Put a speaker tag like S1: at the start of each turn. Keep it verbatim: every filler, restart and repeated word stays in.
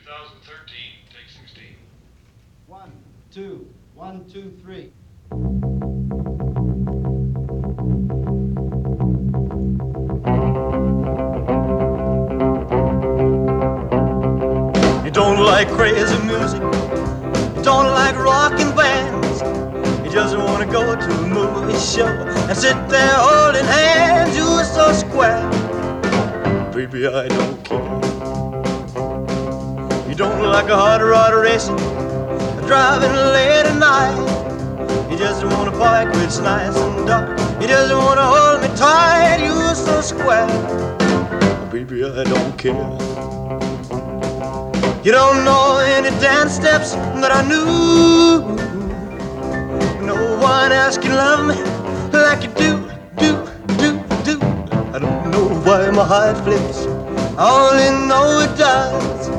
S1: twenty thirteen, take sixteen.
S2: One, two, one, two, three.
S3: You don't like crazy music, you don't like rockin' bands, you just wanna go to a movie show and sit there holding hands. You're so square, baby, I don't care. You don't like a hot rod racing, driving late at night, you just wanna park where it's nice and dark, you just wanna hold me tight. You're so square, baby, I don't care. You don't know any dance steps that I knew. No one else can love me like you do, do, do, do. I don't know why my heart flips, I only know it does.